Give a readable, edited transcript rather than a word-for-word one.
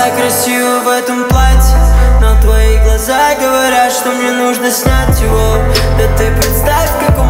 так красиво в этом платье, но твои глаза говорят, что мне нужно снять его. Да ты представь, в каком